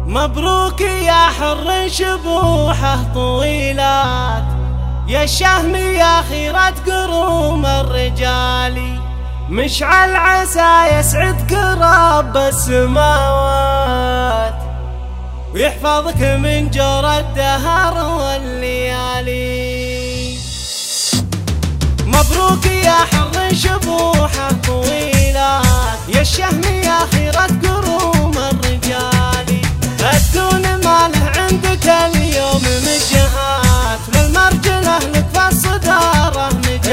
مبروك يا حر شبوحه طويلات، يا الشهم يا خيرة قروم الرجال. مشعل عسى يسعدك رب السماوات، ويحفظك من جور الدهر والليالي. مبروك يا حر شبوحه طويلات، يا الشهم يا خيرة قروم الرجال. الدون ماله عندك اليوم مجهات، للمرجله لك في الصدارة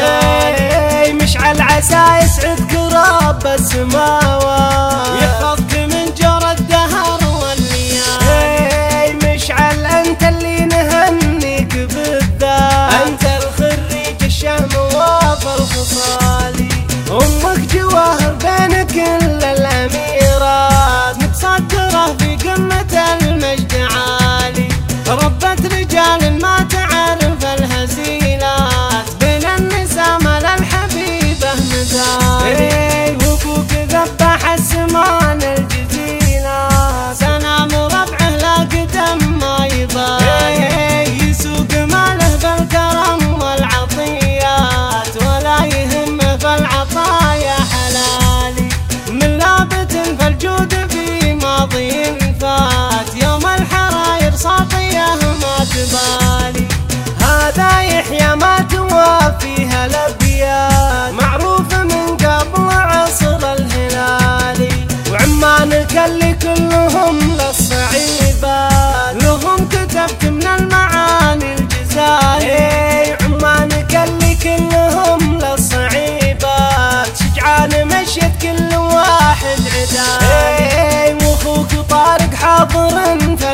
مجال. مشعل عسى يسعدك رب السماوات، ويحفظك من جور الدهر والليالي. مشعل انت اللي نهنيك بالذات، انت الخريج الشهم وافر خصالي. امك جواهر بين كل الاميرات، متصدره في قمه المجد عالي. ربت رجال ما تعرف الهزيلات، بين النساء مال الحبيبه مثالي. وابوك ذبح السمان الجزيلات، سلام ربعه لا قدم ما يبالي. يسوق ماله بالكرم والعطيات، ولا يهمه فالعطايا حلالي. من لابت فالجود في ماضي فات، يوم الحراير ساطيه ما تبالي. هذا يحيى ما توافيها الابيات، معروف من قبل عصر الهلالي. وعمانك اللي كلهم للصعيبات، لهم كتبت من المعاني الجزالي. عمانك اللي كلهم للصعيبات، شجعان مشيت كل واحد عدالي. واخوك طارق حاضر في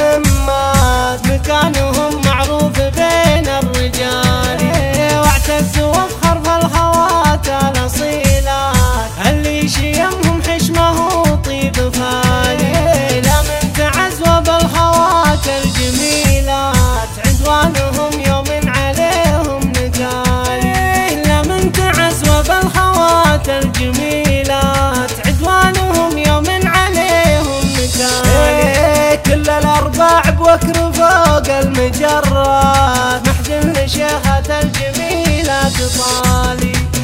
المهمات، مكانهم معروف بين الرجال. واعتز وافخر بالخوات الاصيلات، اللي شيمهم حشمه وطيب فالي. لا من تعزوى بالخوات الجميلات، عدوانهم يوم عليهم نقالي. لا من تعزوى بالخوات الجميلات، عدوانهم يوم عليهم نقالي. كل الارباع بوكر فوق المجرات، محزن لشيخة الجميلات طالي.